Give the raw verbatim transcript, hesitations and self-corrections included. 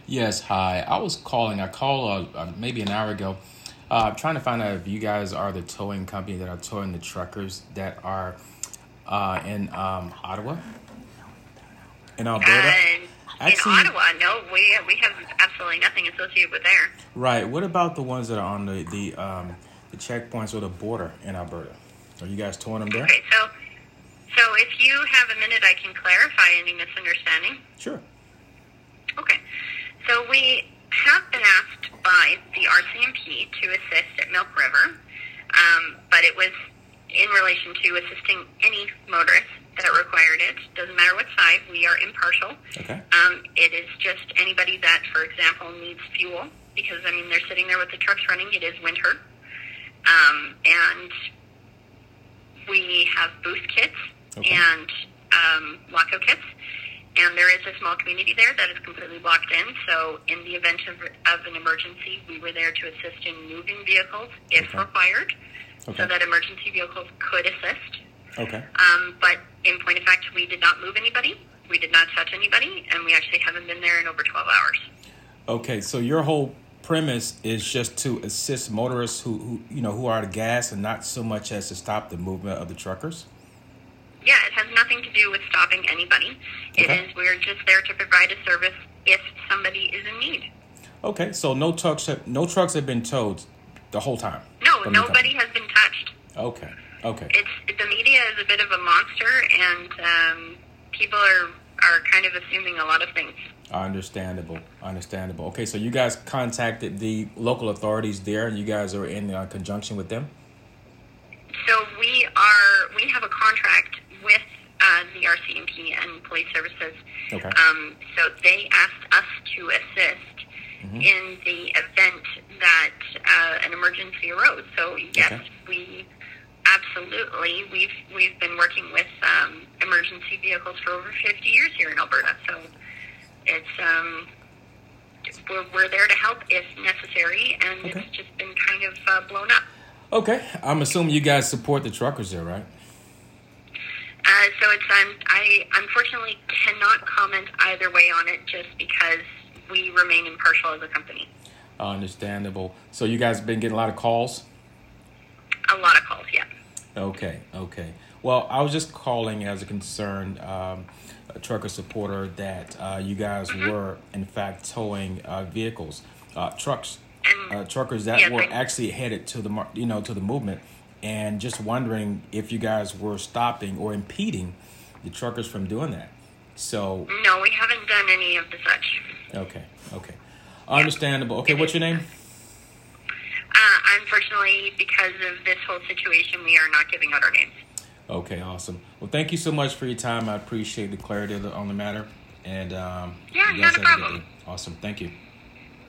Yes, hi. I was calling. I called uh, uh, maybe an hour ago, uh, trying to find out if you guys are the towing company that are towing the truckers that are uh, in um, Ottawa, in Alberta. Uh, in Actually, Ottawa, no, we we have absolutely nothing associated with there. right. What about the ones that are on the the um, the checkpoints or the border in Alberta? Are you guys towing them there? Okay, so so if you have a minute, I can clarify any misunderstanding. Sure. Okay, so we have been asked by the R C M P to assist at Milk River, um, but it was in relation to assisting any motorist that required it. Doesn't matter what side, we are impartial. Okay. Um, it is just anybody that, for example, needs fuel, because, I mean, they're sitting there with the trucks running. It is winter. Um, and we have boost kits Okay. and um, lockout kits. And there is a small community there that is completely blocked in. So in the event of, of an emergency, we were there to assist in moving vehicles if Okay. required, Okay. so that emergency vehicles could assist. Okay. Um, but in point of fact, we did not move anybody. We did not touch anybody. And we actually haven't been there in over twelve hours. Okay. So your whole premise is just to assist motorists who, who you know who are out of gas, and not so much as to stop the movement of the truckers. Yeah, it has nothing to do with stopping anybody. It Okay. is, we're just there to provide a service if somebody is in need. Okay. So no trucks have, no trucks have been towed the whole time. No, from the nobody company? has been touched. Okay. Okay. It's the media is a bit of a monster, and um, people are are kind of assuming a lot of things. Understandable. Understandable. Okay. So you guys contacted the local authorities there, and you guys are in uh, conjunction with them. So we are we have a contract with uh, the R C M P and police services. Okay. Um, so they asked us to assist Mm-hmm. in the event that uh, an emergency arose. So yes, Okay. we absolutely we've we've been working with um, emergency vehicles for over fifty years here in Alberta. So it's um, we're, we're there to help if necessary, and Okay. it's just been kind of uh, blown up. Okay. I'm assuming you guys support the truckers there, right? Uh, so it's um, I unfortunately cannot comment either way on it, just because we remain impartial as a company. Understandable. So you guys been getting a lot of calls? A lot of calls, yeah. Okay, okay. Well, I was just calling as a concerned um, a trucker supporter that uh, you guys Mm-hmm. were, in fact, towing uh, vehicles, uh, trucks, And uh, truckers that yes, were I- actually headed to the, mar- you know, to the movement, and just wondering if you guys were stopping or impeding the truckers from doing that. So, No, we haven't done any of the such. okay, okay. Understandable. Okay, what's your name? Uh, unfortunately, because of this whole situation, we are not giving out our names. Okay, awesome. Well, thank you so much for your time. I appreciate the clarity on the matter. And um, Yeah, you not guys a have good problem. day. Awesome. Thank you.